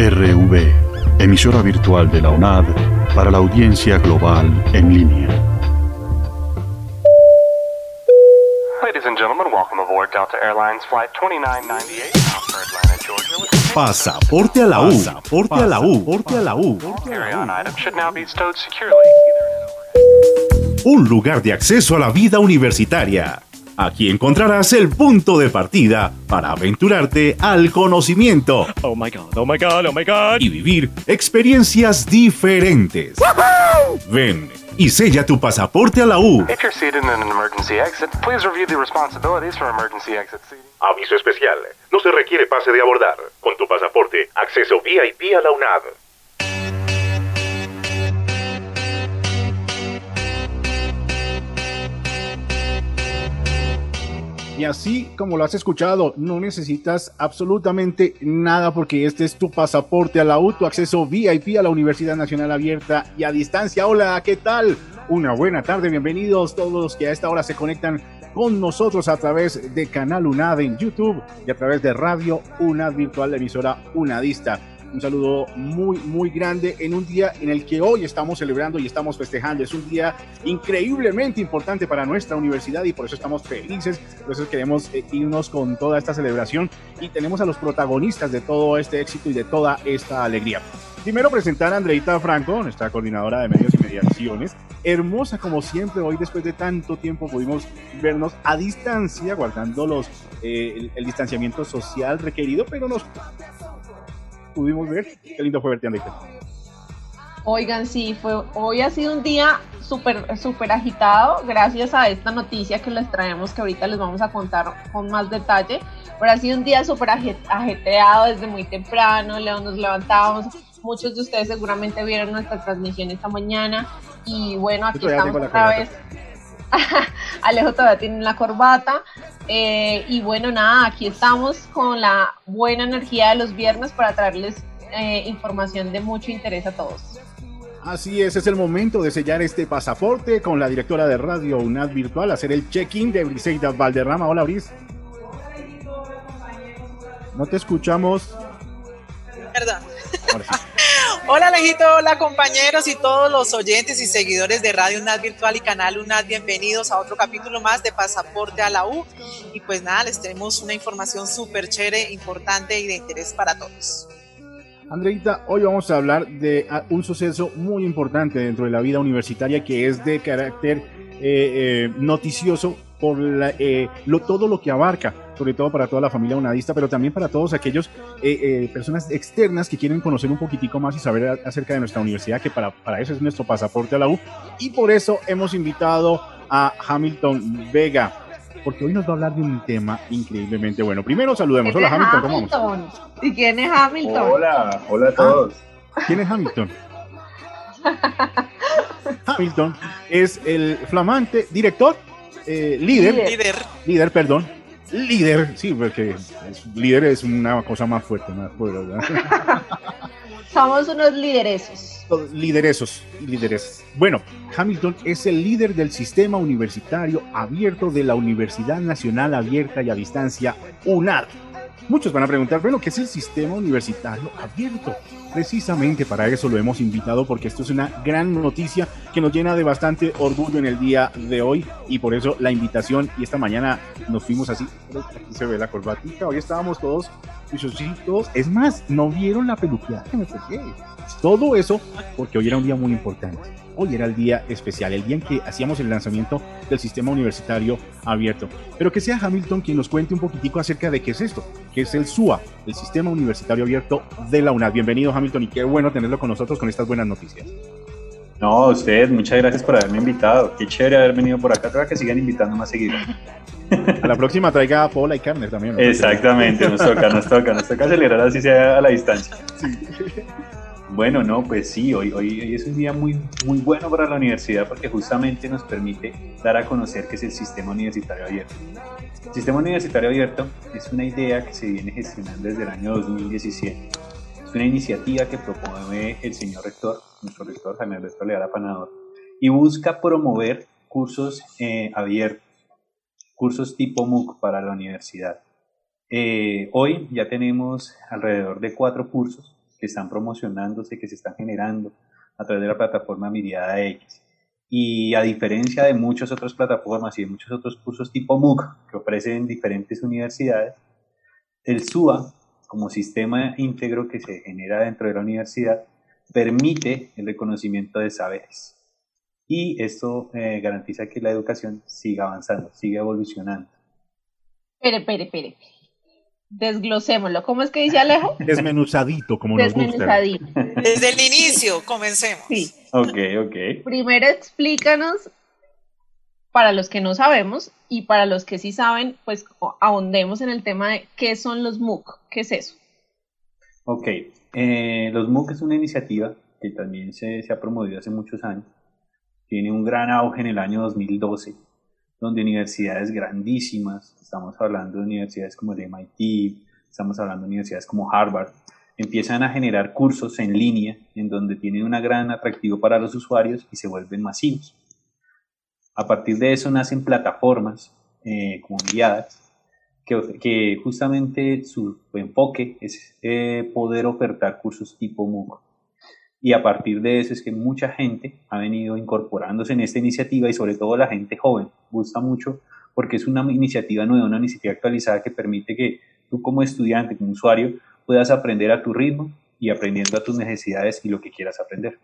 RV, emisora virtual de la UNAD para la audiencia global en línea. Ladies and gentlemen, welcome aboard Delta Airlines Flight 2998 for Atlanta, Georgia. Pasaporte a la U. Pasaporte a la U. Pasaporte a la U. Carry-on items should now be stowed securely. Un lugar de acceso a la vida universitaria. Aquí encontrarás el punto de partida para aventurarte al conocimiento. Oh my god, oh my god, oh my god. Y vivir experiencias diferentes. ¡Woohoo! Ven y sella tu pasaporte a la U. If you're seated in an emergency exit, please review the responsibilities for emergency exit seating. Aviso especial. No se requiere pase de abordar. Con tu pasaporte, acceso VIP a la UNAD. Y así como lo has escuchado, no necesitas absolutamente nada porque este es tu pasaporte a la U, tu acceso VIP a la Universidad Nacional Abierta y a distancia. Hola, ¿qué tal? Una buena tarde, bienvenidos todos los que a esta hora se conectan con nosotros a través de Canal UNAD en YouTube y a través de Radio UNAD Virtual, la emisora unadista. Un saludo muy grande en un día en el que hoy estamos celebrando y estamos festejando. Es un día increíblemente importante para nuestra universidad y por eso estamos felices, por eso queremos irnos con toda esta celebración y tenemos a los protagonistas de todo este éxito y de toda esta alegría. Primero presentar a Andreita Franco, nuestra coordinadora de medios y mediaciones. Hermosa como siempre, hoy después de tanto tiempo pudimos vernos a distancia, guardando el distanciamiento social requerido, pero nos pudimos ver. Qué lindo fue verte, Andreita. Oigan, sí, hoy ha sido un día súper agitado, gracias a esta noticia que les traemos, que ahorita les vamos a contar con más detalle, pero ha sido un día súper ajetreado desde muy temprano, nos levantamos, muchos de ustedes seguramente vieron nuestra transmisión esta mañana, y bueno, aquí estamos otra vez. Alejo todavía tiene la corbata, y bueno, nada, aquí estamos con la buena energía de los viernes para traerles información de mucho interés a todos. Así es el momento de sellar este pasaporte con la directora de Radio UNAD Virtual, hacer el check-in de Briseida Valderrama. Hola, Bris. No te escuchamos. Perdón. Ahora sí. Hola Alejito, hola compañeros y todos los oyentes y seguidores de Radio UNAD Virtual y Canal UNAD, bienvenidos a otro capítulo más de Pasaporte a la U. Y pues nada, les tenemos una información súper chévere, importante y de interés para todos. Andreita, hoy vamos a hablar de un suceso muy importante dentro de la vida universitaria que es de carácter noticioso por todo lo que abarca, sobre todo para toda la familia unadista, pero también para todos aquellos personas externas que quieren conocer un poquitico más y saber acerca de nuestra universidad, que para eso es nuestro pasaporte a la U, y por eso hemos invitado a Hamilton Vega, porque hoy nos va a hablar de un tema increíblemente bueno. Primero saludemos. Hola Hamilton, ¿cómo vamos? ¿Y quién es Hamilton? Hola a todos. ¿Quién es Hamilton? Hamilton es el flamante director, líder, sí, porque líder es una cosa más fuerte, más poderosa. Somos unos lideresos. Lideresas. Bueno, Hamilton es el líder del sistema universitario abierto de la Universidad Nacional Abierta y a Distancia, UNAD. Muchos van a preguntar, bueno, ¿qué es el sistema universitario abierto? Precisamente para eso lo hemos invitado, porque esto es una gran noticia que nos llena de bastante orgullo en el día de hoy, y por eso la invitación, y esta mañana nos fuimos así, aquí se ve la corbatita, hoy estábamos todos juiciositos, es más, no vieron la peluqueada que me pegué, todo eso porque hoy era un día muy importante. Hoy era el día especial, el día en que hacíamos el lanzamiento del sistema universitario abierto. Pero que sea Hamilton quien nos cuente un poquitico acerca de qué es esto, que es el SUA, el Sistema Universitario Abierto de la UNAD. Bienvenido, Hamilton, y qué bueno tenerlo con nosotros con estas buenas noticias. No, ustedes, muchas gracias por haberme invitado. Qué chévere haber venido por acá. Creo que sigan invitando más seguido. A la próxima traiga a Paula y Carnes también, ¿no? Exactamente, nos toca acelerar así sea a la distancia. Sí. Bueno, no, pues sí, hoy es un día muy bueno para la universidad porque justamente nos permite dar a conocer qué es el Sistema Universitario Abierto. El Sistema Universitario Abierto es una idea que se viene gestionando desde el año 2017. Es una iniciativa que promueve el señor rector, nuestro rector Jaime Alberto Leal Apanador, y busca promover cursos abiertos, cursos tipo MOOC para la universidad. Hoy ya tenemos alrededor de 4 cursos que están promocionándose, que se están generando a través de la plataforma Miriada X. Y a diferencia de muchas otras plataformas y de muchos otros cursos tipo MOOC que ofrecen diferentes universidades, el SUA, como sistema íntegro que se genera dentro de la universidad, permite el reconocimiento de saberes. Y esto garantiza que la educación siga avanzando, siga evolucionando. Espere. Desglosémoslo. ¿Cómo es que dice Alejo? Desmenuzadito, como nos gusta. Desmenuzadito. Desde el inicio, comencemos. Sí. Ok. Primero explícanos, para los que no sabemos, y para los que sí saben, pues ahondemos en el tema de qué son los MOOC. ¿Qué es eso? Ok. Los MOOC es una iniciativa que también se ha promovido hace muchos años. Tiene un gran auge en el año 2012, donde universidades grandísimas, estamos hablando de universidades como el MIT, estamos hablando de universidades como Harvard, empiezan a generar cursos en línea en donde tienen un gran atractivo para los usuarios y se vuelven masivos. A partir de eso nacen plataformas como Miriadas, que justamente su enfoque es poder ofertar cursos tipo MOOC. Y a partir de eso es que mucha gente ha venido incorporándose en esta iniciativa y sobre todo la gente joven. Gusta mucho porque es una iniciativa nueva, una iniciativa actualizada que permite que tú como estudiante, como usuario, puedas aprender a tu ritmo y aprendiendo a tus necesidades y lo que quieras aprender.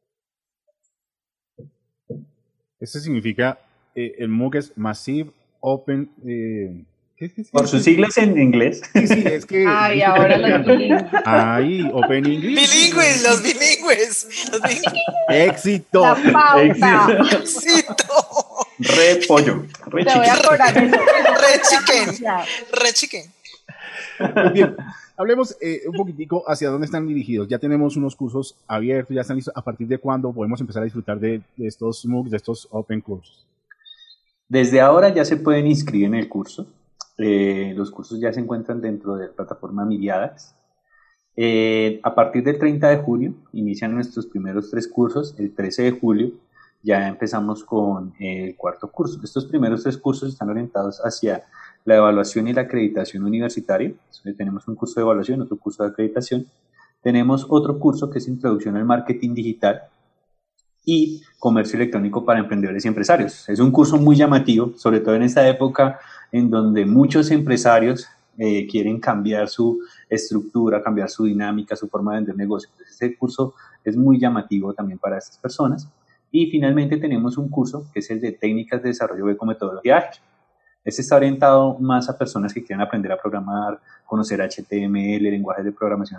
Eso significa, el MOOC es Massive Open... ¿qué? Por sus siglas en inglés. Sí, es que... Ay, ahora los bilingües. Ay, Open English. Los bilingües. ¡Éxito! La pauta. Éxito. Re pollo. Re Te voy a chicken. cobrar eso. Re chicken. Muy bien. Hablemos un poquitico hacia dónde están dirigidos. Ya tenemos unos cursos abiertos, ya están listos. ¿A partir de cuándo podemos empezar a disfrutar de estos MOOCs, de estos Open cursos? Desde ahora ya se pueden inscribir en el curso. Los cursos ya se encuentran dentro de la plataforma Miriadas. A partir del 30 de julio inician nuestros primeros 3 cursos. El 13 de julio ya empezamos con el 4º curso. Estos primeros 3 cursos están orientados hacia la evaluación y la acreditación universitaria. Tenemos un curso de evaluación, otro curso de acreditación. Tenemos otro curso que es Introducción al Marketing Digital y Comercio Electrónico para Emprendedores y Empresarios. Es un curso muy llamativo, sobre todo en esta época en donde muchos empresarios quieren cambiar su estructura, cambiar su dinámica, su forma de vender negocios. Este curso es muy llamativo también para estas personas. Y finalmente tenemos un curso que es el de Técnicas de Desarrollo Web con Metodología Ágil. Este está orientado más a personas que quieren aprender a programar, conocer HTML, lenguajes de programación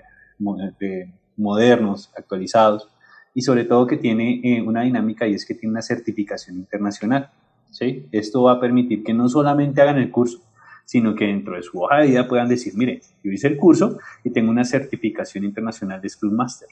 modernos, actualizados, y sobre todo que tiene una dinámica y es que tiene una certificación internacional. ¿Sí? Esto va a permitir que no solamente hagan el curso, sino que dentro de su hoja de vida puedan decir, mire, yo hice el curso y tengo una certificación internacional de Scrum Master.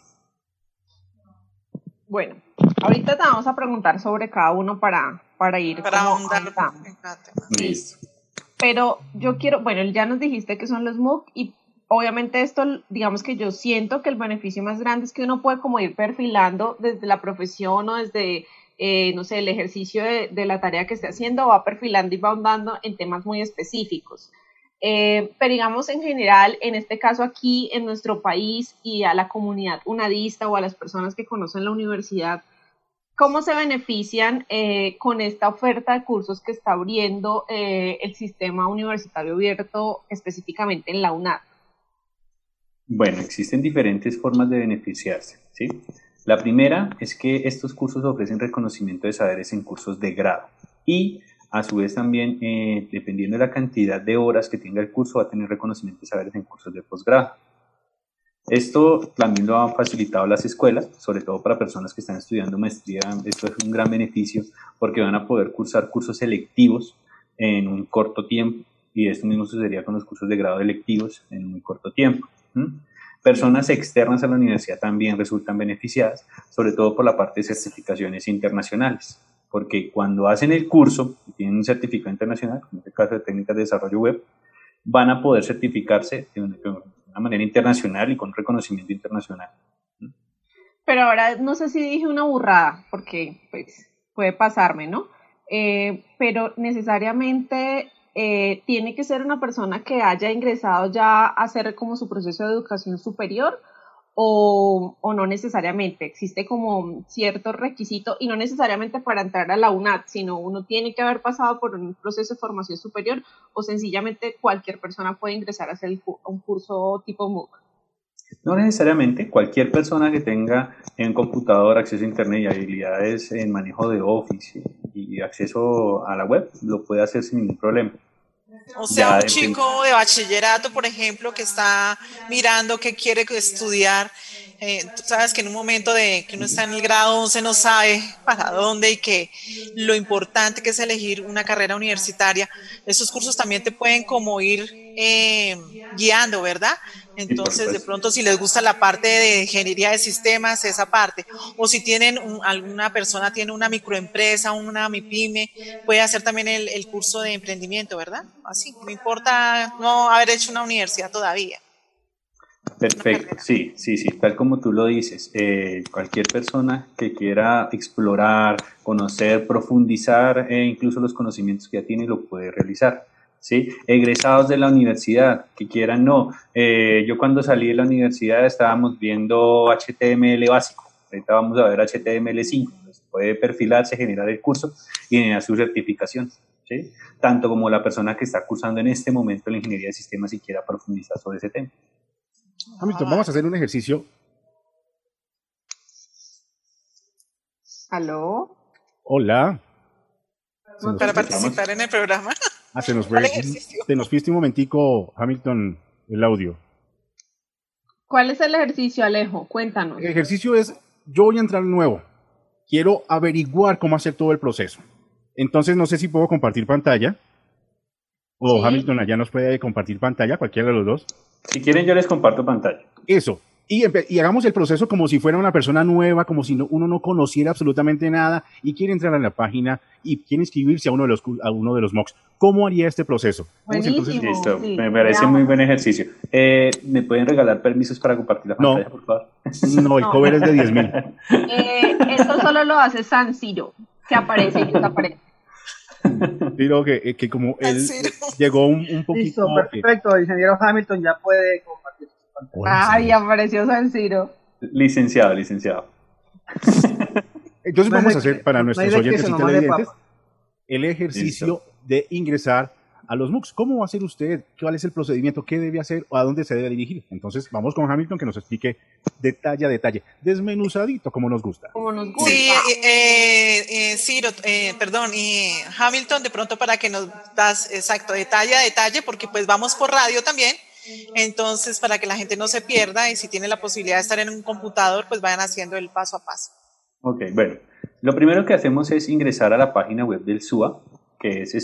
Bueno, ahorita te vamos a preguntar sobre cada uno para ir ahondar. Listo. Pero yo quiero, bueno, ya nos dijiste que son los MOOC y obviamente esto, digamos que yo siento que el beneficio más grande es que uno puede como ir perfilando desde la profesión o desde, no sé, el ejercicio de la tarea que esté haciendo, va perfilando y va ahondando en temas muy específicos. Pero digamos en general, en este caso aquí en nuestro país y a la comunidad unadista o a las personas que conocen la universidad, ¿cómo se benefician con esta oferta de cursos que está abriendo el sistema universitario abierto específicamente en la UNAD? Bueno, existen diferentes formas de beneficiarse, ¿sí? La primera es que estos cursos ofrecen reconocimiento de saberes en cursos de grado y a su vez también, dependiendo de la cantidad de horas que tenga el curso, va a tener reconocimiento de saberes en cursos de posgrado. Esto también lo han facilitado las escuelas, sobre todo para personas que están estudiando maestría. Esto es un gran beneficio porque van a poder cursar cursos selectivos en un corto tiempo y esto mismo sucedería con los cursos de grado electivos en un corto tiempo. Personas externas a la universidad también resultan beneficiadas, sobre todo por la parte de certificaciones internacionales, porque cuando hacen el curso y tienen un certificado internacional, en este caso de técnicas de desarrollo web, van a poder certificarse de una manera internacional y con reconocimiento internacional. Pero ahora no sé si dije una burrada, porque pues puede pasarme, ¿no? Pero necesariamente tiene que ser una persona que haya ingresado ya a hacer como su proceso de educación superior, o no necesariamente. Existe como cierto requisito y no necesariamente para entrar a la UNAD, sino uno tiene que haber pasado por un proceso de formación superior o sencillamente cualquier persona puede ingresar a hacer un curso tipo MOOC. No necesariamente, cualquier persona que tenga en computador acceso a internet y habilidades en manejo de Office y acceso a la web lo puede hacer sin ningún problema. O sea, un chico de bachillerato, por ejemplo, que está mirando qué quiere estudiar, tú sabes que en un momento de que uno está en el grado 11 no sabe para dónde y que lo importante que es elegir una carrera universitaria, esos cursos también te pueden como ir guiando, ¿verdad? Entonces, de pronto, si les gusta la parte de ingeniería de sistemas, esa parte, o si tienen alguna persona tiene una microempresa, una MIPYME, puede hacer también el curso de emprendimiento, ¿verdad? Así, no importa no haber hecho una universidad todavía. Perfecto, sí, tal como tú lo dices, cualquier persona que quiera explorar, conocer, profundizar, incluso los conocimientos que ya tiene, lo puede realizar. ¿Sí? Egresados de la universidad, que quieran no. Yo cuando salí de la universidad estábamos viendo HTML básico, ahorita vamos a ver HTML5, entonces puede perfilarse, generar el curso y generar su certificación, ¿sí? Tanto como la persona que está cursando en este momento la ingeniería de sistemas y quiera profundizar sobre ese tema. Hamilton, vamos a hacer un ejercicio. ¿Aló? Hola. Para participar en el programa. Se nos fuiste un momentico, Hamilton, el audio. ¿Cuál es el ejercicio, Alejo? Cuéntanos. El ejercicio es, yo voy a entrar nuevo. Quiero averiguar cómo hacer todo el proceso. Entonces, no sé si puedo compartir pantalla. O sí. Hamilton allá nos puede compartir pantalla, cualquiera de los dos. Si quieren, yo les comparto pantalla. Eso. Y hagamos el proceso como si fuera una persona nueva, como si uno no conociera absolutamente nada y quiere entrar a la página y quiere inscribirse a uno de los MOOCs. ¿Cómo haría este proceso? Buenísimo, listo, sí, me parece muy buen ejercicio. ¿Me pueden regalar permisos para compartir la pantalla, por favor? No, el cover es de 10.000. Esto solo lo hace San Siro, que aparece y desaparece. Digo que como él llegó un poquito... Listo, perfecto, ingeniero Hamilton ya puede compartir. Ay, apareció San Siro. Licenciado. Entonces vamos a hacer para nuestros oyentes y televidentes el ejercicio de ingresar a los MOOCs. ¿Cómo va a hacer usted? ¿Cuál es el procedimiento? ¿Qué debe hacer? ¿O a dónde se debe dirigir? Entonces vamos con Hamilton que nos explique detalle a detalle, desmenuzadito como nos gusta. Sí, Ciro, Hamilton, de pronto para que nos das exacto detalle a detalle, porque pues vamos por radio también. Entonces, para que la gente no se pierda y si tiene la posibilidad de estar en un computador, pues vayan haciendo el paso a paso. Ok, bueno, lo primero que hacemos es ingresar a la página web del SUA, que es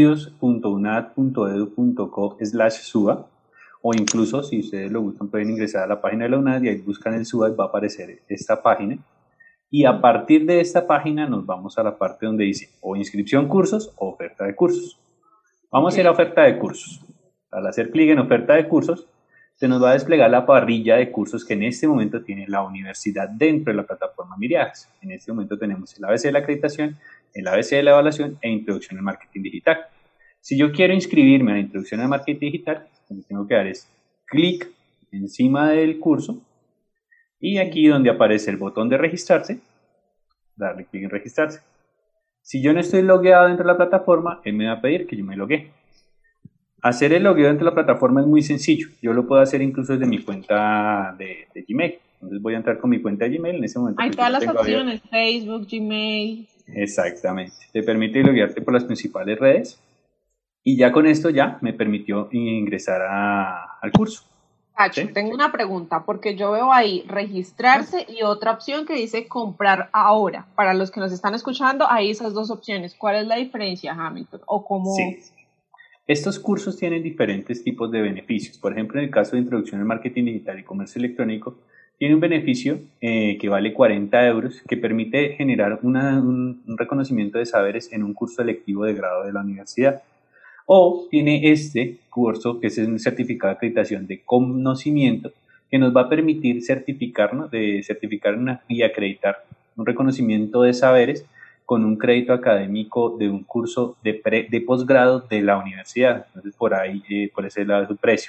estudios.unad.edu.co/SUA, o incluso, si ustedes lo gustan, pueden ingresar a la página de la UNAD y ahí buscan el SUA y va a aparecer esta página. Y a partir de esta página nos vamos a la parte donde dice o inscripción cursos o oferta de cursos. Vamos a ir a oferta de cursos. Al hacer clic en oferta de cursos, se nos va a desplegar la parrilla de cursos que en este momento tiene la universidad dentro de la plataforma Miriadas. En este momento tenemos el ABC de la acreditación, el ABC de la evaluación e introducción al marketing digital. Si yo quiero inscribirme a la introducción al marketing digital, lo que tengo que dar es clic encima del curso y aquí donde aparece el botón de registrarse, darle clic en registrarse. Si yo no estoy logueado dentro de la plataforma, él me va a pedir que yo me loguee. Hacer el logueo dentro de la plataforma es muy sencillo. Yo lo puedo hacer incluso desde mi cuenta de Gmail. Entonces voy a entrar con mi cuenta de Gmail. En ese momento hay todas las opciones, Facebook, Gmail. Exactamente. Te permite loguearte por las principales redes. Y ya con esto ya me permitió ingresar al curso. Cacho, ¿sí? Tengo una pregunta, porque yo veo ahí registrarse y otra opción que dice comprar ahora. Para los que nos están escuchando, hay esas dos opciones. ¿Cuál es la diferencia, Hamilton? ¿O cómo...? Sí. Estos cursos tienen diferentes tipos de beneficios. Por ejemplo, en el caso de introducción al marketing digital y comercio electrónico, tiene un beneficio que vale 40 euros, que permite generar un reconocimiento de saberes en un curso electivo de grado de la universidad. O tiene este curso, que es un certificado de acreditación de conocimiento, que nos va a permitir certificarnos, y acreditar un reconocimiento de saberes con un crédito académico de un curso de posgrado de la universidad. Entonces, por ese lado es su precio.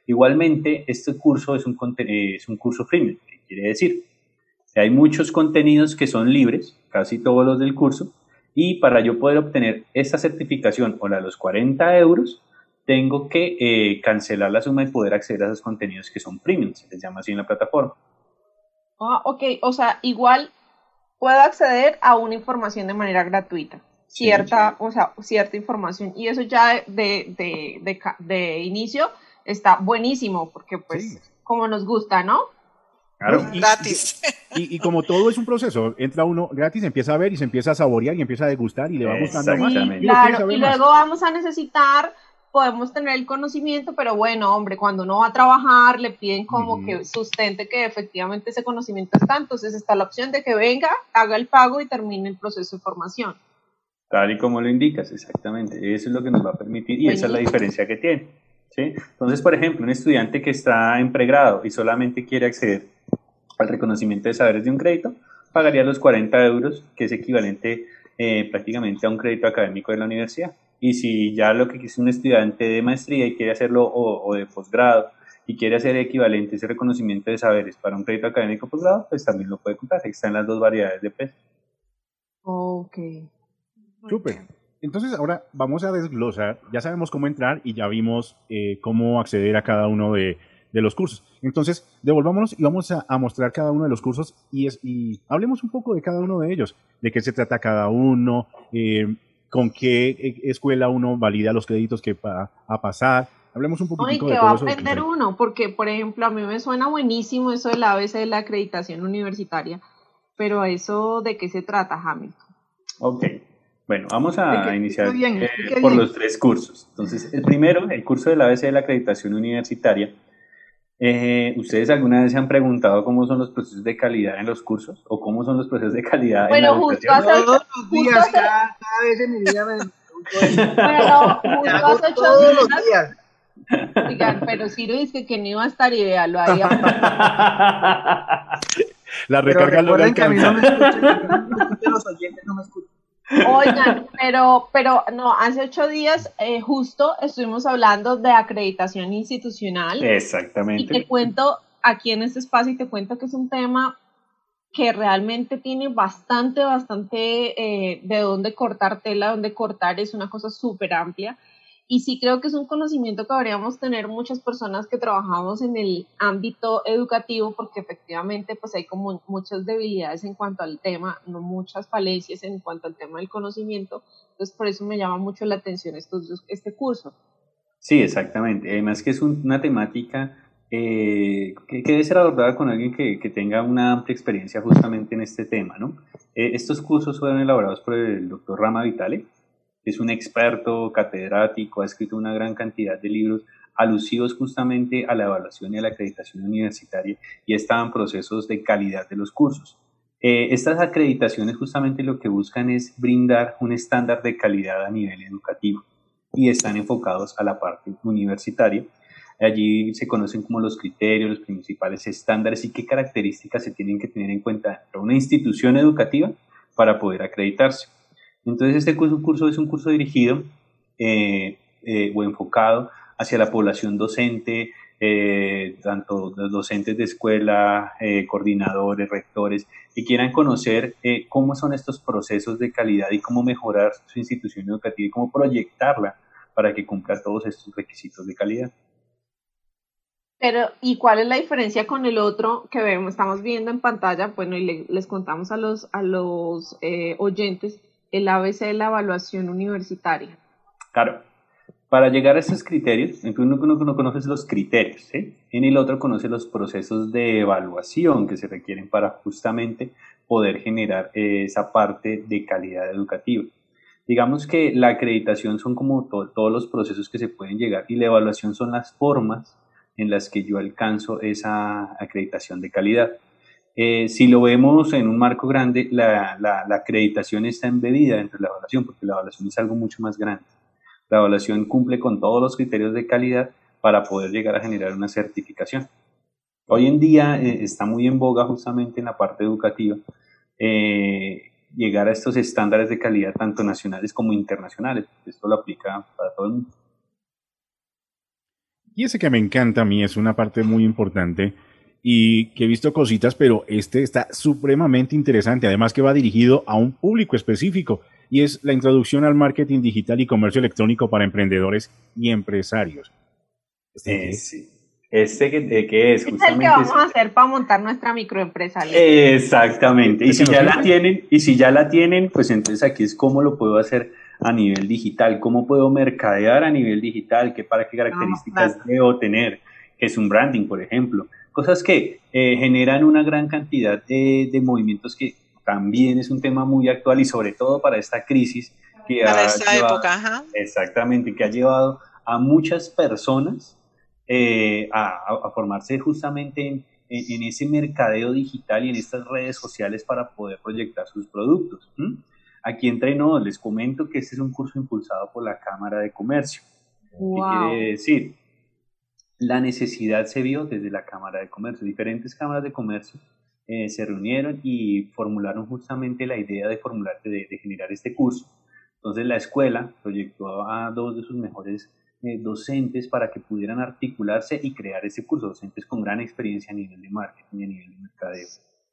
Igualmente, este curso es un curso freemium, ¿qué quiere decir? Que hay muchos contenidos que son libres, casi todos los del curso, y para yo poder obtener esta certificación o la de los 40 euros, tengo que cancelar la suma y poder acceder a esos contenidos que son premium, se les llama así en la plataforma. Ah, ok, o sea, igual puedo acceder a una información de manera gratuita, cierta información, y eso ya de inicio está buenísimo, porque pues como nos gusta, ¿no? Claro. Gratis. Y como todo es un proceso, entra uno gratis, empieza a ver y se empieza a saborear y empieza a degustar y le va gustando más. Exactamente. Sí, claro, y luego vamos a necesitar, podemos tener el conocimiento, pero bueno, hombre, cuando uno va a trabajar le piden como que sustente que efectivamente ese conocimiento está, entonces está la opción de que venga, haga el pago y termine el proceso de formación. Tal y como lo indicas, exactamente. Eso es lo que nos va a permitir y esa es la diferencia que tiene, ¿sí? Entonces, por ejemplo, un estudiante que está en pregrado y solamente quiere acceder al reconocimiento de saberes de un crédito, pagaría los 40 euros, que es equivalente prácticamente a un crédito académico de la universidad. Y si ya lo que es un estudiante de maestría y quiere hacerlo o de posgrado y quiere hacer equivalente ese reconocimiento de saberes para un crédito académico posgrado, pues también lo puede comprar. Está en las dos variedades de precio. Ok. Súper. Entonces ahora vamos a desglosar, ya sabemos cómo entrar y ya vimos cómo acceder a cada uno de los cursos. Entonces, devolvámonos y vamos a mostrar cada uno de los cursos y hablemos un poco de cada uno de ellos, de qué se trata cada uno, con qué escuela uno valida los créditos que va a pasar. Hablemos un poquitico de todo eso. ¿Y qué va a aprender uno? Porque, por ejemplo, a mí me suena buenísimo eso del ABC de la acreditación universitaria, pero ¿eso de qué se trata, Hamilton? Ok. Bueno, vamos a iniciar por los 3 cursos. Entonces, el primero, el curso del ABC de la acreditación universitaria. ¿Ustedes alguna vez se han preguntado cómo son los procesos de calidad en los cursos? ¿O cómo son los procesos de calidad en la educación? Todos los días, cada vez en mi vida me pregunto eso. Bueno, justo hace 8 todos los días. Oigan, pero Ciro dice que no iba a estar ideal, lo había. La recarga lo recuerden que a mí no me escuchan, los oyentes no me escuchan. Oigan, pero no, hace 8 días justo estuvimos hablando de acreditación institucional. Exactamente. Y te cuento aquí en este espacio y te cuento que es un tema que realmente tiene bastante de dónde cortar tela, dónde cortar, es una cosa súper amplia. Y sí creo que es un conocimiento que deberíamos tener muchas personas que trabajamos en el ámbito educativo, porque efectivamente pues hay como muchas debilidades en cuanto al tema, no muchas falencias en cuanto al tema del conocimiento. Entonces por eso me llama mucho la atención este curso. Sí, exactamente. Además que es una temática que debe ser abordada con alguien que tenga una amplia experiencia justamente en este tema, ¿no? Estos cursos fueron elaborados por el doctor Rama Vitale. Es un experto catedrático, ha escrito una gran cantidad de libros alusivos justamente a la evaluación y a la acreditación universitaria y estaban procesos de calidad de los cursos. Estas acreditaciones justamente lo que buscan es brindar un estándar de calidad a nivel educativo y están enfocados a la parte universitaria. Allí se conocen como los criterios, los principales estándares y qué características se tienen que tener en cuenta para una institución educativa para poder acreditarse. Entonces este curso es un curso dirigido o enfocado hacia la población docente, tanto los docentes de escuela, coordinadores, rectores, que quieran conocer cómo son estos procesos de calidad y cómo mejorar su institución educativa y cómo proyectarla para que cumpla todos estos requisitos de calidad. Pero, ¿y cuál es la diferencia con el otro que estamos viendo en pantalla? Bueno, y les contamos a los oyentes el ABC de la evaluación universitaria. Claro, para llegar a estos criterios, uno conoce los criterios, ¿sí? En el otro conoce los procesos de evaluación que se requieren para justamente poder generar esa parte de calidad educativa. Digamos que la acreditación son como todos los procesos que se pueden llegar y la evaluación son las formas en las que yo alcanzo esa acreditación de calidad. Si lo vemos en un marco grande, la acreditación está embebida dentro de la evaluación, porque la evaluación es algo mucho más grande. La evaluación cumple con todos los criterios de calidad para poder llegar a generar una certificación. Hoy en día está muy en boga justamente en la parte educativa llegar a estos estándares de calidad tanto nacionales como internacionales. Esto lo aplica para todo el mundo. Y ese que me encanta a mí es una parte muy importante y que he visto cositas, pero este está supremamente interesante. Además que va dirigido a un público específico y es la introducción al marketing digital y comercio electrónico para emprendedores y empresarios. Sí. ¿Qué es? Es el que vamos a hacer para montar nuestra microempresa. Exactamente. Y si ya la tienen, pues entonces aquí es cómo lo puedo hacer a nivel digital, cómo puedo mercadear a nivel digital, qué características debo tener, que es un branding, por ejemplo. Cosas que generan una gran cantidad de movimientos que también es un tema muy actual y sobre todo para esta crisis que para esta época, ajá. Exactamente, que ha llevado a muchas personas a formarse justamente en ese mercadeo digital y en estas redes sociales para poder proyectar sus productos. Aquí entre nos les comento que este es un curso impulsado por la Cámara de Comercio. Wow. ¿Qué quiere decir? La necesidad se vio desde la Cámara de Comercio. Diferentes cámaras de comercio se reunieron y formularon justamente la idea de generar este curso. Entonces la escuela proyectó a 2 de sus mejores docentes para que pudieran articularse y crear ese curso, docentes con gran experiencia a nivel de marketing y a nivel de mercadeo.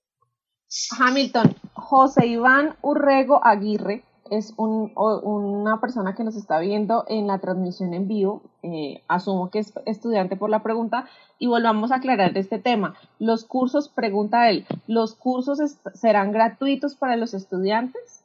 Hamilton, José Iván Urrego Aguirre es una persona que nos está viendo en la transmisión en vivo, asumo que es estudiante por la pregunta, y volvamos a aclarar este tema. Los cursos, pregunta él, ¿los cursos serán gratuitos para los estudiantes?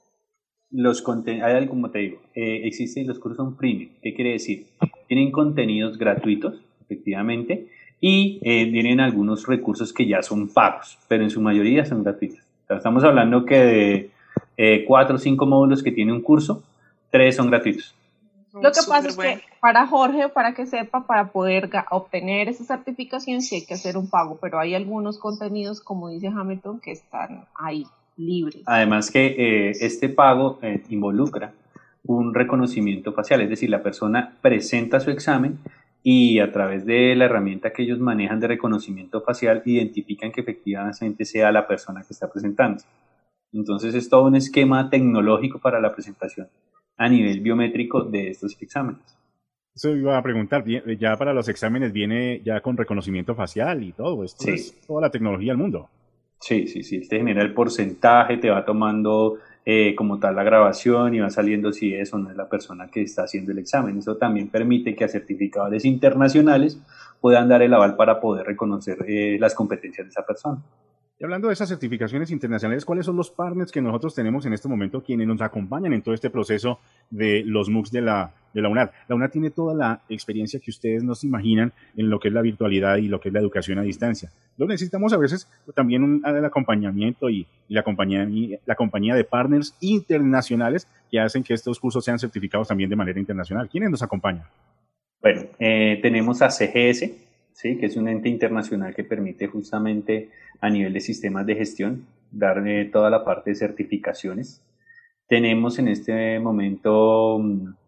Hay algo, como te digo, existen los cursos son premium. ¿Qué quiere decir? Tienen contenidos gratuitos, efectivamente, y tienen algunos recursos que ya son pagos, pero en su mayoría son gratuitos. O sea, estamos hablando que de 4 o 5 módulos que tiene un curso, 3 son gratuitos. Lo que pasa es que para Jorge, para que sepa, para poder obtener esa certificación sí hay que hacer un pago, pero hay algunos contenidos, como dice Hamilton, que están ahí, libres. Además que este pago involucra un reconocimiento facial, es decir, la persona presenta su examen y a través de la herramienta que ellos manejan de reconocimiento facial identifican que efectivamente sea la persona que está presentando. Entonces es todo un esquema tecnológico para la presentación a nivel biométrico de estos exámenes. Eso iba a preguntar, ya para los exámenes viene ya con reconocimiento facial y todo, esto Sí. Es toda la tecnología del mundo. Sí, te genera el porcentaje, te va tomando como tal la grabación y va saliendo si es o no es la persona que está haciendo el examen. Eso también permite que a certificadores internacionales puedan dar el aval para poder reconocer las competencias de esa persona. Y hablando de esas certificaciones internacionales, ¿cuáles son los partners que nosotros tenemos en este momento quienes nos acompañan en todo este proceso de los MOOCs de la UNAD? La UNAD tiene toda la experiencia que ustedes no se imaginan en lo que es la virtualidad y lo que es la educación a distancia. Lo necesitamos a veces también el acompañamiento y la compañía de partners internacionales que hacen que estos cursos sean certificados también de manera internacional. ¿Quiénes nos acompañan? Bueno, tenemos a CGS, ¿sí? Que es un ente internacional que permite justamente a nivel de sistemas de gestión dar toda la parte de certificaciones. Tenemos en este momento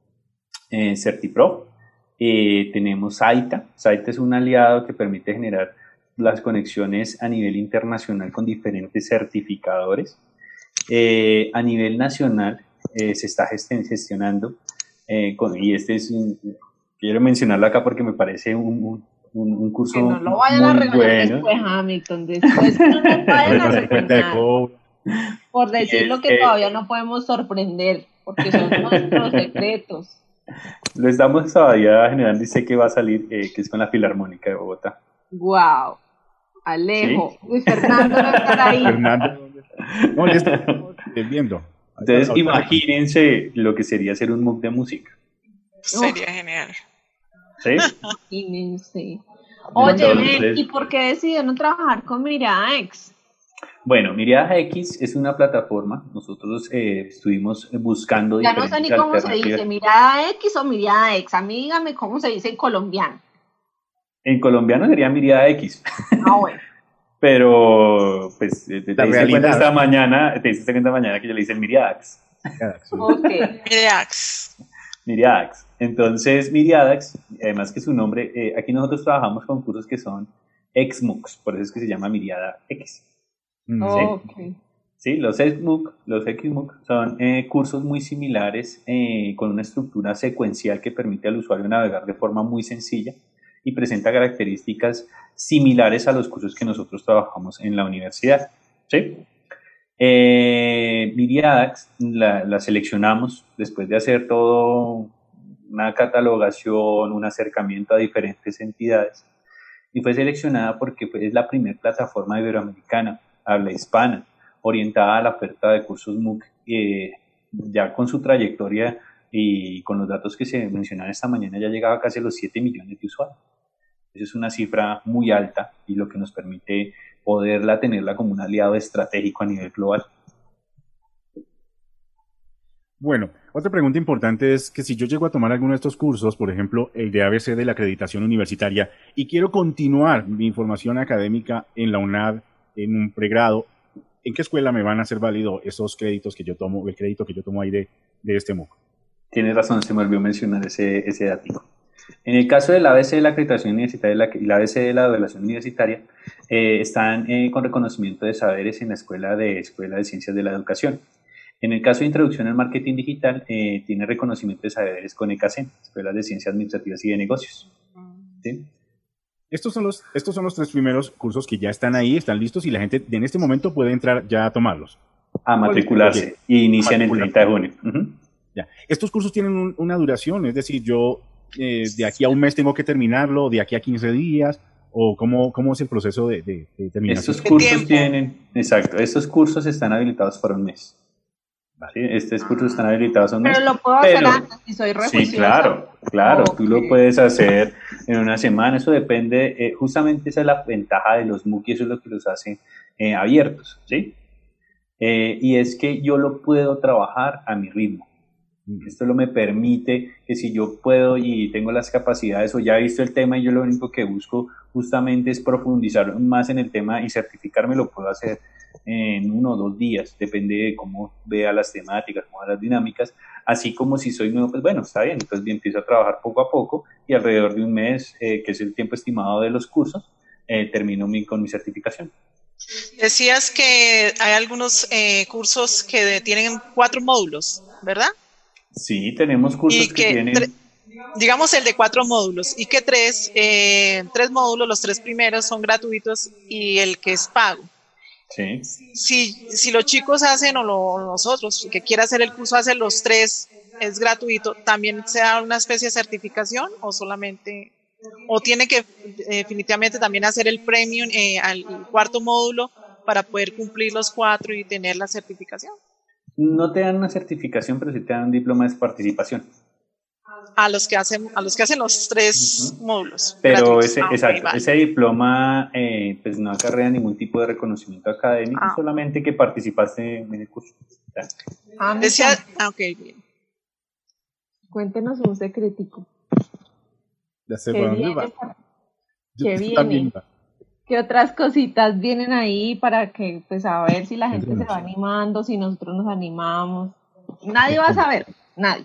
CertiPro, tenemos AITA. AITA es un aliado que permite generar las conexiones a nivel internacional con diferentes certificadores. A nivel nacional se está gestionando, y quiero mencionarlo acá porque me parece un curso que no lo vayan a regalar bueno. Después, Hamilton, después no nos vayan a regalar por decir lo que todavía no podemos sorprender, porque son nuestros secretos. Lo estamos todavía generando y sé que va a salir, que es con la Filarmónica de Bogotá. Wow, Alejo, ¿sí? Luis Fernando no estará ahí. Fernando, no le está viendo. Entonces imagínense lo que sería hacer un MOOC de música. Sería genial. ¿Sí? Imagínense. Oye, entonces, ¿y por qué decidieron trabajar con Mirada X? Bueno, Mirada X es una plataforma. Nosotros estuvimos buscando. Ya no sé ni cómo se dice, Mirada X o Mirada X. A mí dígame cómo se dice en colombiano. En colombiano sería Mirada X. Ah, bueno. Pero, pues, te diste cuenta esta mañana que yo le hice el Miriadax. Ok. Miriadax. Entonces, Miriadax, además que su nombre, aquí nosotros trabajamos con cursos que son XMOOCs, por eso es que se llama Miriada X. ¿Sí? Okay. Sí, los XMOOC son cursos muy similares con una estructura secuencial que permite al usuario navegar de forma muy sencilla y presenta características similares a los cursos que nosotros trabajamos en la universidad, ¿sí? Miriadax la seleccionamos después de hacer todo una catalogación, un acercamiento a diferentes entidades, y fue seleccionada porque es la primera plataforma iberoamericana, habla hispana, orientada a la oferta de cursos MOOC, ya con su trayectoria y con los datos que se mencionaron esta mañana, ya llegaba casi a los 7 millones de usuarios. Esa es una cifra muy alta y lo que nos permite tenerla como un aliado estratégico a nivel global. Bueno, otra pregunta importante es que si yo llego a tomar alguno de estos cursos, por ejemplo, el de ABC de la acreditación universitaria, y quiero continuar mi formación académica en la UNAD en un pregrado, ¿en qué escuela me van a hacer válido esos créditos que yo tomo, el crédito que yo tomo ahí de este MOOC? Tienes razón, se me olvidó mencionar ese dato. En el caso del ABC de la acreditación universitaria y la ABC de la evaluación universitaria, están con reconocimiento de saberes en la Escuela de Ciencias de la Educación. En el caso de Introducción al Marketing Digital, tiene reconocimiento de saberes con ECACEN, Escuelas de Ciencias Administrativas y de Negocios. ¿Sí? Estos son los 3 primeros cursos que ya están ahí, están listos y la gente en este momento puede entrar ya a tomarlos. A matricularse y inician el 30 de junio. Ya. Estos cursos tienen una duración, es decir, yo de aquí a un mes tengo que terminarlo, de aquí a 15 días, o cómo es el proceso de terminación. Estos cursos están habilitados para un mes. ¿Sí? Estos cursos están habilitados a un mes. Pero lo puedo hacer antes si soy rejuiciosa. Sí, claro, tú lo puedes hacer en una semana, eso depende, justamente esa es la ventaja de los MOOC y eso es lo que los hace abiertos, ¿sí? Y es que yo lo puedo trabajar a mi ritmo. Esto me permite que si yo puedo y tengo las capacidades o ya he visto el tema y yo lo único que busco justamente es profundizar más en el tema y certificarme, lo puedo hacer en 1 o 2 días, depende de cómo vea las temáticas, cómo vea las dinámicas, así como si soy nuevo, pues bueno, está bien, entonces empiezo a trabajar poco a poco y alrededor de un mes, que es el tiempo estimado de los cursos, termino con mi certificación. Decías que hay algunos cursos que tienen 4 módulos, ¿verdad? Sí, tenemos cursos que tienen... Digamos el de 4 módulos y que 3 módulos, los 3 primeros son gratuitos y el que es pago. Sí. Si los chicos hacen o nosotros, que quiera hacer el curso, hacen los 3, es gratuito, ¿también se da una especie de certificación o solamente, o tiene que definitivamente también hacer el premium al 4.º módulo para poder cumplir los 4 y tener la certificación? No te dan una certificación, pero sí te dan un diploma de participación. A los que hacen los 3 módulos. Pero ese diploma pues no acarrea ningún tipo de reconocimiento académico, solamente que participaste en el curso. Bien. Cuéntenos un secretico. Ya sé por dónde va. ¿Qué viene? ¿Qué otras cositas vienen ahí para que, pues, a ver si la gente se va animando, si nosotros nos animamos? Nadie va a saber, nadie.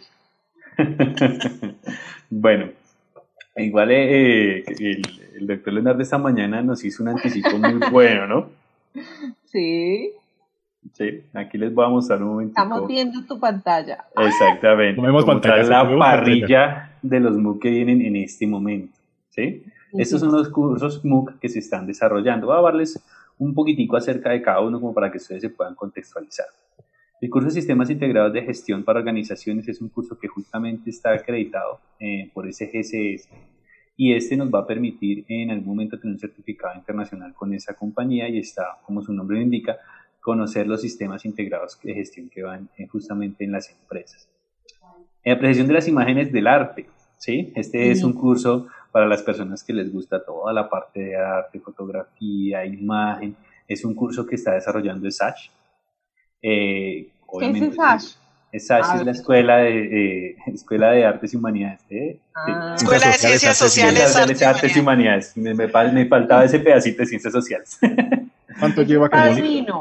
Bueno, igual el doctor Leonardo esta mañana nos hizo un anticipo muy bueno, ¿no? Sí. Sí, aquí les voy a mostrar un momentito. Estamos viendo tu pantalla. Exactamente. La parrilla de los MOOC que vienen en este momento, ¿sí? Estos son los cursos MOOC que se están desarrollando. Voy a hablarles un poquitico acerca de cada uno como para que ustedes se puedan contextualizar. El curso de Sistemas Integrados de Gestión para Organizaciones es un curso que justamente está acreditado por SGCS y este nos va a permitir en algún momento tener un certificado internacional con esa compañía y está, como su nombre lo indica, conocer los sistemas integrados de gestión que van justamente en las empresas. Apreciación de las imágenes del arte, ¿sí? Este es un curso para las personas que les gusta toda la parte de arte, fotografía, imagen. Es un curso que está desarrollando SACH. ¿Qué es SACH? SACH es la Escuela de Artes y Humanidades. Escuela de Ciencias Sociales, Artes y Humanidades. Me faltaba ese pedacito de Ciencias Sociales. ¿Cuánto lleva Camilo?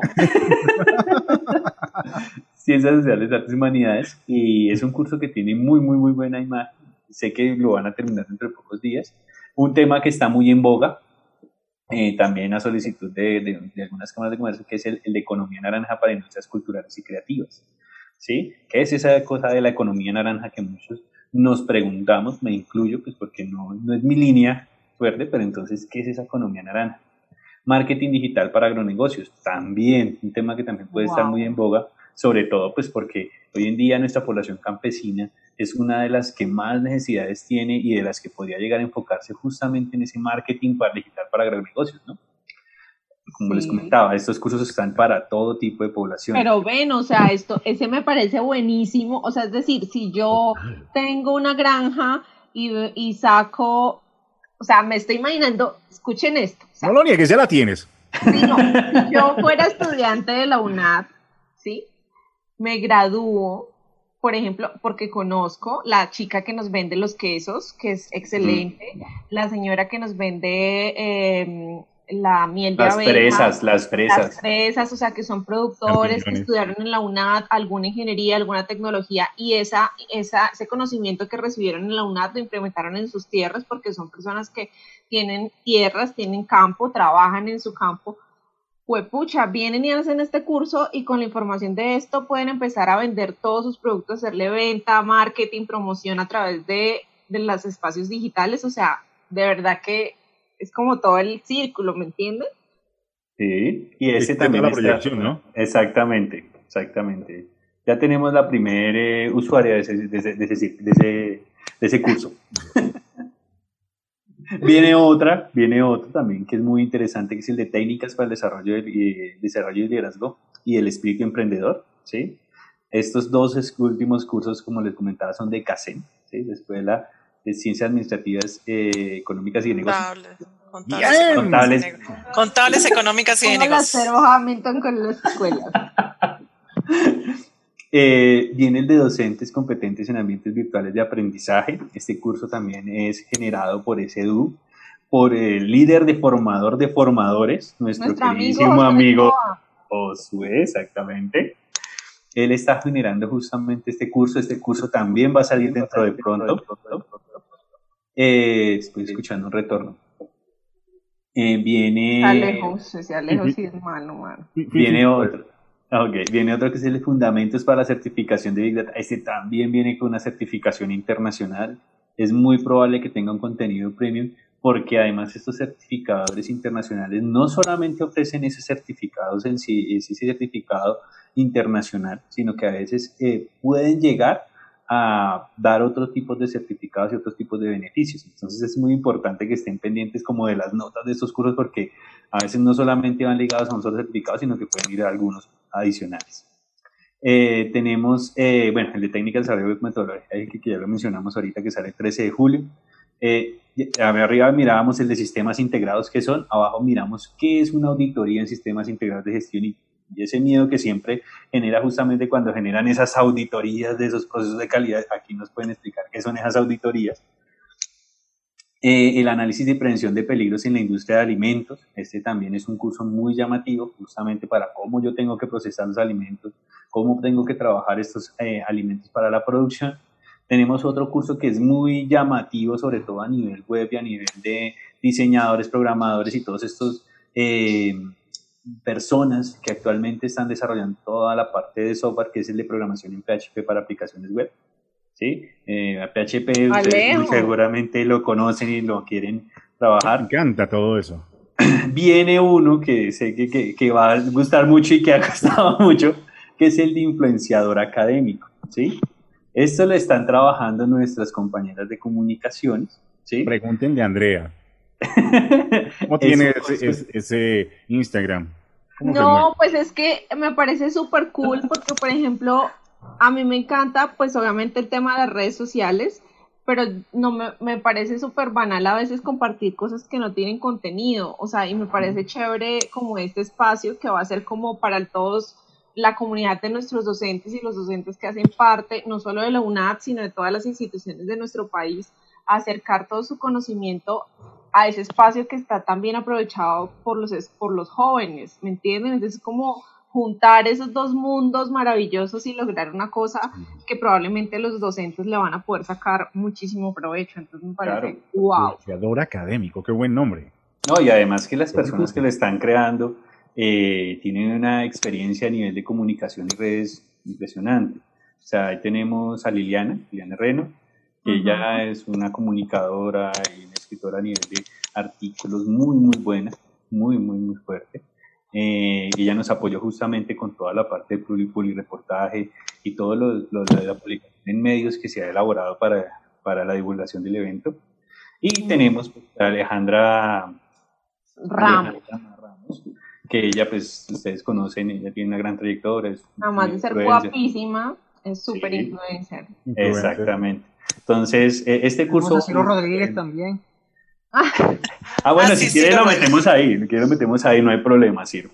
Ciencias Sociales, Artes y Humanidades. Y es un curso que tiene muy buena imagen. Sé que lo van a terminar dentro de pocos días. Un tema que está muy en boga, también a solicitud de algunas cámaras de comercio, que es el de economía naranja para industrias culturales y creativas. ¿Sí? ¿Qué es esa cosa de la economía naranja que muchos nos preguntamos? Me incluyo, pues porque no es mi línea, fuerte, pero entonces, ¿qué es esa economía naranja? Marketing digital para agronegocios, también un tema que también puede estar muy en boga, sobre todo pues porque hoy en día nuestra población campesina es una de las que más necesidades tiene y de las que podría llegar a enfocarse justamente en ese marketing digital para agronegocios, ¿no? Como les comentaba, estos cursos están para todo tipo de población. Pero ven, o sea, ese me parece buenísimo, o sea, es decir, si yo tengo una granja y saco, o sea, me estoy imaginando, escuchen esto. O sea, no lo niegues, ya la tienes. Si yo fuera estudiante de la UNAD, ¿sí? Me gradúo, por ejemplo, porque conozco la chica que nos vende los quesos, que es excelente, la señora que nos vende la miel de abeja, las fresas, o sea, que son productores que estudiaron en la UNAD alguna ingeniería, alguna tecnología, y ese conocimiento que recibieron en la UNAD lo implementaron en sus tierras, porque son personas que tienen tierras, tienen campo, trabajan en su campo. Pues pucha, vienen y hacen este curso y con la información de esto pueden empezar a vender todos sus productos, hacerle venta, marketing, promoción a través de los espacios digitales, o sea, de verdad que es como todo el círculo, ¿me entiendes? Sí, y ese también la está, proyección, ¿no? Exactamente. Ya tenemos la primera usuaria de ese curso. Viene otra también que es muy interesante, que es el de técnicas para el desarrollo y liderazgo y el espíritu emprendedor, ¿sí? Estos dos últimos cursos, como les comentaba, son de CACEN, ¿sí? La Escuela de Ciencias Administrativas, Económicas y de Negocios. Contables, económicas y de negocios. Cero Hamilton con las escuelas. Viene el de docentes competentes en ambientes virtuales de aprendizaje. Este curso también es generado por SEDU, por el líder de formador de formadores, nuestro queridísimo amigo Josué, exactamente. Él está generando justamente este curso. Este curso también va a salir dentro de pronto. Estoy escuchando un retorno. Viene y es malo. Viene otro. Okay. Viene otro que es el Fundamentos para la Certificación de Big Data. Este también viene con una certificación internacional. Es muy probable que tenga un contenido premium, porque además estos certificadores internacionales no solamente ofrecen esos certificados en sí, ese certificado internacional, sino que a veces pueden llegar a dar otros tipos de certificados y otros tipos de beneficios. Entonces es muy importante que estén pendientes como de las notas de estos cursos, porque a veces no solamente van ligados a un solo certificado, sino que pueden ir a algunos adicionales. Tenemos, el de técnica de desarrollo metodológica, que ya lo mencionamos ahorita, que sale el 13 de julio. Arriba mirábamos el de sistemas integrados, que son, abajo miramos qué es una auditoría en sistemas integrados de gestión y ese miedo que siempre genera justamente cuando generan esas auditorías de esos procesos de calidad. Aquí nos pueden explicar qué son esas auditorías. El análisis de prevención de peligros en la industria de alimentos. Este también es un curso muy llamativo, justamente para cómo yo tengo que procesar los alimentos, cómo tengo que trabajar estos alimentos para la producción. Tenemos otro curso que es muy llamativo, sobre todo a nivel web y a nivel de diseñadores, programadores y todos estos personas que actualmente están desarrollando toda la parte de software, que es el de programación en PHP para aplicaciones web. ¿Sí? PHP ustedes muy seguramente lo conocen y lo quieren trabajar. Me encanta todo eso. Viene uno que sé que va a gustar mucho y que ha costado mucho, que es el de influenciador académico, ¿sí? Esto lo están trabajando nuestras compañeras de comunicaciones, ¿sí? Pregúntenle a Andrea. ¿Cómo tiene ese Instagram? No, pues es que me parece súper cool porque, por ejemplo, a mí me encanta, pues obviamente el tema de las redes sociales, pero no me parece súper banal a veces compartir cosas que no tienen contenido, o sea, y me parece chévere como este espacio que va a ser como para todos la comunidad de nuestros docentes y los docentes que hacen parte, no solo de la UNAD, sino de todas las instituciones de nuestro país, acercar todo su conocimiento a ese espacio que está tan bien aprovechado por los jóvenes, ¿me entienden? Entonces, como juntar esos dos mundos maravillosos y lograr una cosa que probablemente los docentes le van a poder sacar muchísimo provecho. Entonces me parece, wow. Influenciador académico, qué buen nombre. No, y además que las personas que lo están creando tienen una experiencia a nivel de comunicación y redes impresionante. O sea, ahí tenemos a Liliana Reno, que ella es una comunicadora y una escritora a nivel de artículos muy, muy buena, muy, muy, muy fuerte. Ella nos apoyó justamente con toda la parte de publireportaje y todo lo de la publicación en medios que se ha elaborado para la divulgación del evento. Y tenemos a Alejandra Ramos, que ella, pues, ustedes conocen, ella tiene una gran trayectoria. Además de ser guapísima, es súper influencer. Exactamente. Entonces, este curso... Ciro Rodríguez también. Bueno, si quieren lo metemos ahí, no hay problema, Ciro.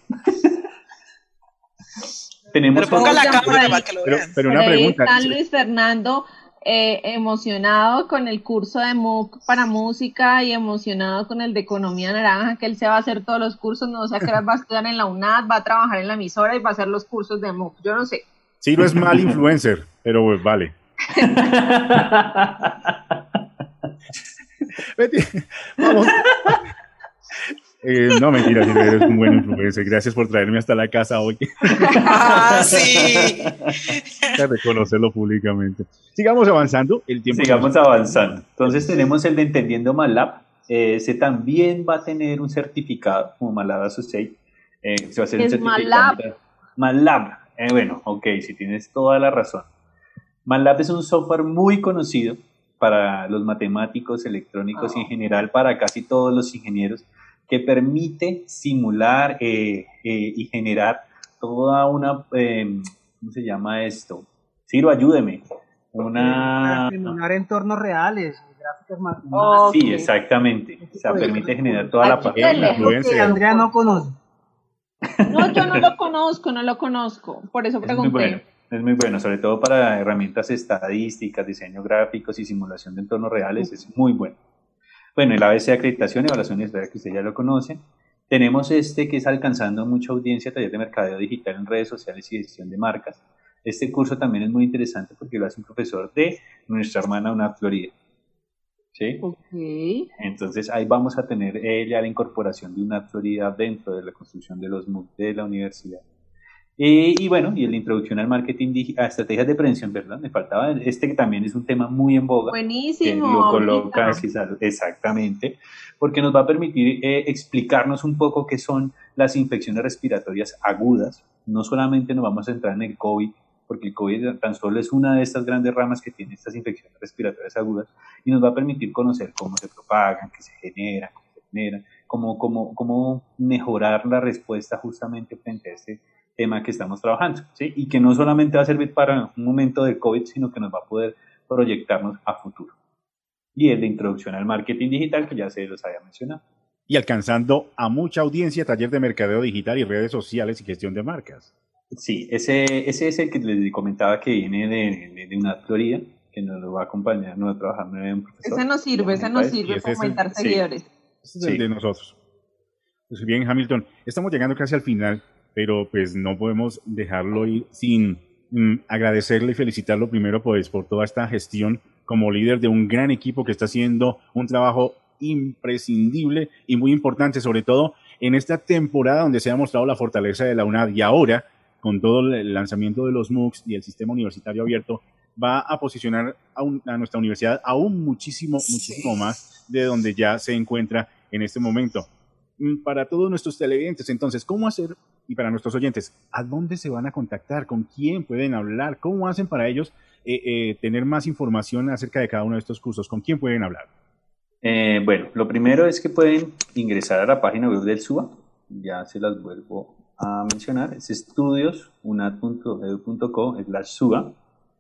Tenemos pero ponga la cámara para que lo vean. Pero una pregunta. Está Luis Fernando emocionado con el curso de MOOC para música y emocionado con el de economía naranja, que él se va a hacer todos los cursos, no sé, que va a estudiar en la UNAD, va a trabajar en la emisora y va a hacer los cursos de MOOC, yo no sé. Ciro es mal influencer, pero pues vale. Vamos. No, mentira, Ciro, eres un buen influencer. Gracias por traerme hasta la casa hoy. Sí. Para reconocerlo públicamente. Sigamos avanzando. Sigamos avanzando. Entonces tenemos el de Entendiendo MATLAB. Ese también va a tener un certificado como MATLAB Associate. Se va a hacer un certificado. MATLAB. Bueno, ok, si tienes toda la razón. MATLAB es un software muy conocido para los matemáticos, electrónicos y en general para casi todos los ingenieros, que permite simular y generar toda una, ¿cómo se llama esto? Ciro, ayúdeme. Para simular entornos reales, gráficas matemáticas. Sí, exactamente. O sea, permite generar toda la parte. Que Andrea no conoce. No, yo no lo conozco, por eso pregunté. Es muy bueno, sobre todo para herramientas estadísticas, diseño gráficos y simulación de entornos reales, es muy bueno. Bueno, el ABC de acreditación, evaluación y espera, que usted ya lo conoce. Tenemos este que es alcanzando mucha audiencia, taller de mercadeo digital en redes sociales y gestión de marcas. Este curso también es muy interesante porque lo hace un profesor de nuestra hermana UNAD Florida. ¿Sí? Okay. Entonces ahí vamos a tener ya la incorporación de UNAD Florida dentro de la construcción de los MOOC de la universidad. Y bueno, y la introducción al marketing digital, a estrategias de prevención, ¿verdad? Me faltaba este que también es un tema muy en boga. Buenísimo. Que lo coloca exactamente, porque nos va a permitir explicarnos un poco qué son las infecciones respiratorias agudas. No solamente nos vamos a centrar en el COVID, porque el COVID tan solo es una de estas grandes ramas que tiene estas infecciones respiratorias agudas, y nos va a permitir conocer cómo se propagan, qué se generan, cómo mejorar la respuesta justamente frente a este tema que estamos trabajando, ¿sí? Y que no solamente va a servir para un momento del COVID, sino que nos va a poder proyectarnos a futuro. Y el de introducción al marketing digital, que ya se los había mencionado. Y alcanzando a mucha audiencia, taller de mercadeo digital y redes sociales y gestión de marcas. Sí, ese es el que les comentaba que viene de UNAD Florida, que nos lo va a acompañar, nos va a trabajar un profesor. Ese nos sirve para aumentar seguidores. Ese es el de nosotros. Pues bien, Hamilton, estamos llegando casi al final, pero pues no podemos dejarlo ir sin agradecerle y felicitarlo primero pues, por toda esta gestión como líder de un gran equipo que está haciendo un trabajo imprescindible y muy importante, sobre todo en esta temporada donde se ha mostrado la fortaleza de la UNAD, y ahora con todo el lanzamiento de los MOOCs y el sistema universitario abierto va a posicionar a nuestra universidad aún muchísimo más de donde ya se encuentra en este momento. Para todos nuestros televidentes, entonces, ¿cómo hacer? Y para nuestros oyentes, ¿a dónde se van a contactar? ¿Con quién pueden hablar? ¿Cómo hacen para ellos tener más información acerca de cada uno de estos cursos? ¿Con quién pueden hablar? Bueno, lo primero es que pueden ingresar a la página web del SUA. Ya se las vuelvo a mencionar. Es estudios.unad.edu.co/SUA.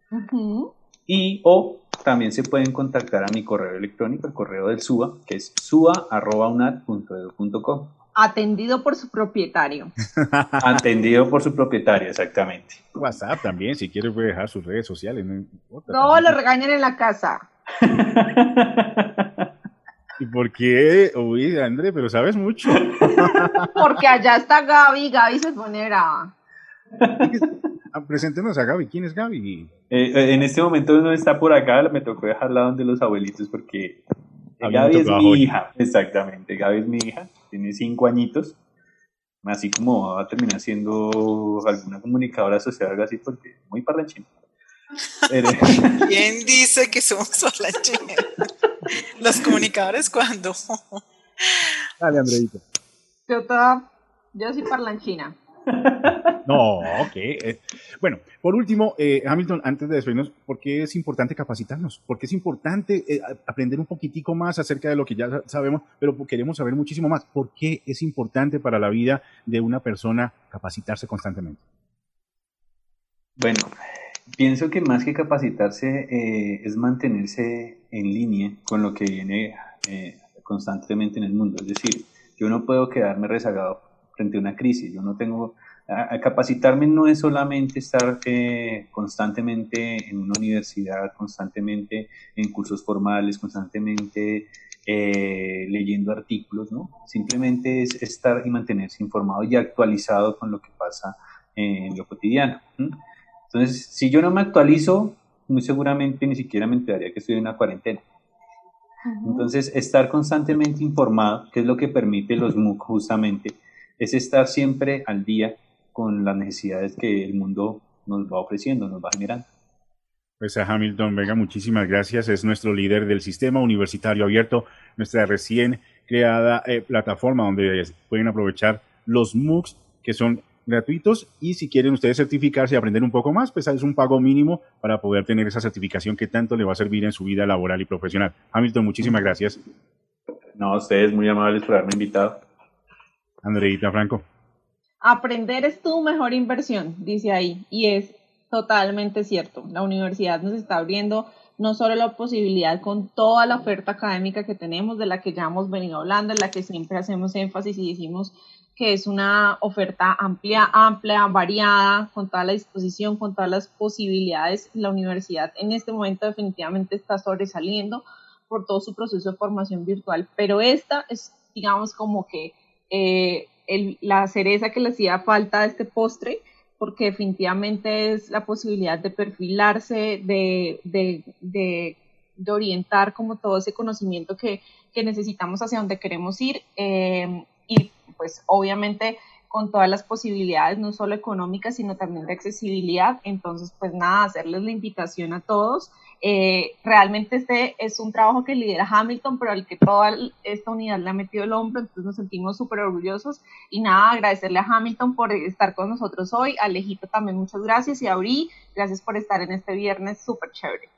O también se pueden contactar a mi correo electrónico, el correo del SUA, que es sua@unad.edu.co. Atendido por su propietario. Atendido por su propietario, exactamente. WhatsApp también, si quiere puede dejar sus redes sociales. No importa. No, lo regañan en la casa. ¿Y por qué? Uy, André, pero sabes mucho. Porque allá está Gaby se pone brava. Preséntenos a Gaby. ¿Quién es Gaby? En este momento no está por acá, me tocó dejarla donde los abuelitos porque Gaby es mi hija. Exactamente, Gaby es mi hija, tiene 5 añitos. Así como va a terminar siendo alguna comunicadora social o algo así porque muy parlanchina. ¿Quién dice que somos parlanchinos? Los comunicadores, ¿cuándo? Dale, Andreita. Yo soy parlanchina. No, ok. Bueno, por último, Hamilton, antes de despedirnos, ¿por qué es importante capacitarnos? ¿Por qué es importante aprender un poquitico más acerca de lo que ya sabemos, pero queremos saber muchísimo más? ¿Por qué es importante para la vida de una persona capacitarse constantemente? Bueno, pienso que más que capacitarse es mantenerse en línea con lo que viene constantemente en el mundo. Es decir, yo no puedo quedarme rezagado frente a una crisis. Yo no tengo... A capacitarme no es solamente estar constantemente en una universidad, constantemente en cursos formales, constantemente leyendo artículos, ¿no? Simplemente es estar y mantenerse informado y actualizado con lo que pasa en lo cotidiano. Entonces, si yo no me actualizo, muy seguramente ni siquiera me enteraría que estoy en una cuarentena. Entonces, estar constantemente informado, que es lo que permite los MOOC justamente, es estar siempre al día con las necesidades que el mundo nos va ofreciendo, nos va generando. Pues a Hamilton Vega, muchísimas gracias. Es nuestro líder del Sistema Universitario Abierto, nuestra recién creada plataforma donde pueden aprovechar los MOOCs que son gratuitos, y si quieren ustedes certificarse y aprender un poco más, pues es un pago mínimo para poder tener esa certificación que tanto le va a servir en su vida laboral y profesional. Hamilton, muchísimas gracias. No, ustedes muy amables por haberme invitado. Andreita Franco. Aprender es tu mejor inversión, dice ahí, y es totalmente cierto. La universidad nos está abriendo no solo la posibilidad con toda la oferta académica que tenemos, de la que ya hemos venido hablando, en la que siempre hacemos énfasis y decimos que es una oferta amplia, variada, con toda la disposición, con todas las posibilidades. La universidad en este momento definitivamente está sobresaliendo por todo su proceso de formación virtual, pero esta es, digamos, como que la cereza que le hacía falta a este postre, porque definitivamente es la posibilidad de perfilarse, de orientar como todo ese conocimiento que necesitamos hacia donde queremos ir, y pues obviamente con todas las posibilidades, no solo económicas, sino también de accesibilidad. Entonces, pues nada, hacerles la invitación a todos. Realmente este es un trabajo que lidera Hamilton, pero al que toda esta unidad le ha metido el hombro, entonces nos sentimos súper orgullosos. Y nada, agradecerle a Hamilton por estar con nosotros hoy, a Alejito también muchas gracias, y a Uri, gracias por estar en este viernes súper chévere.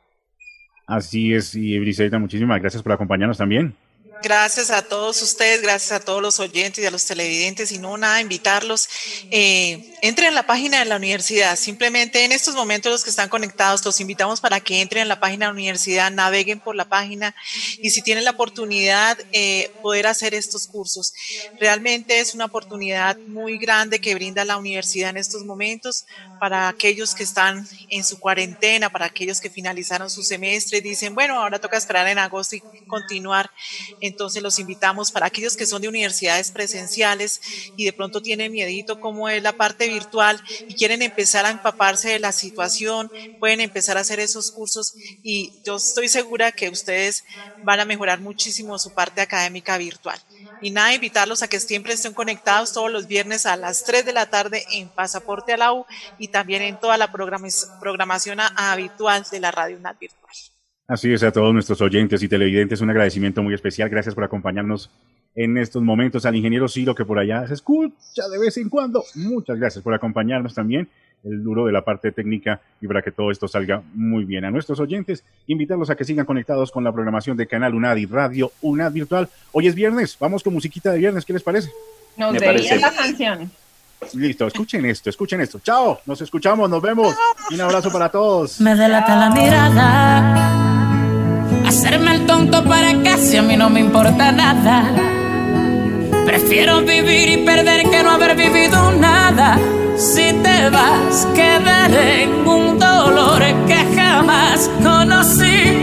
Así es, y Briseida, muchísimas gracias por acompañarnos también. Gracias a todos ustedes, gracias a todos los oyentes y a los televidentes, y no nada, invitarlos, entren en la página de la universidad. Simplemente en estos momentos los que están conectados, los invitamos para que entren en la página de la universidad, naveguen por la página, y si tienen la oportunidad poder hacer estos cursos. Realmente es una oportunidad muy grande que brinda la universidad en estos momentos para aquellos que están en su cuarentena, para aquellos que finalizaron su semestre y dicen, bueno, ahora toca esperar en agosto y continuar. Entonces los invitamos para aquellos que son de universidades presenciales y de pronto tienen miedito como es la parte virtual y quieren empezar a empaparse de la situación, pueden empezar a hacer esos cursos, y yo estoy segura que ustedes van a mejorar muchísimo su parte académica virtual. Y nada, invitarlos a que siempre estén conectados todos los viernes a las 3 de la tarde en Pasaporte a la U, y también en toda la programación habitual de la Radio UNAD Virtual. Así es, a todos nuestros oyentes y televidentes, un agradecimiento muy especial. Gracias por acompañarnos en estos momentos. Al ingeniero Ciro, que por allá se escucha de vez en cuando, muchas gracias por acompañarnos también, el duro de la parte técnica, y para que todo esto salga muy bien. A nuestros oyentes, invitarlos a que sigan conectados con la programación de Canal UNAD y Radio UNAD Virtual. Hoy es viernes, vamos con musiquita de viernes, ¿qué les parece? Nos debían la canción. Listo, escuchen esto. Chao, nos escuchamos, nos vemos. Un abrazo para todos. Me delata la mirada, hacerme el tonto para casi a mí no me importa nada. Prefiero vivir y perder que no haber vivido nada. Si te vas, quedaré en un dolor que jamás conocí.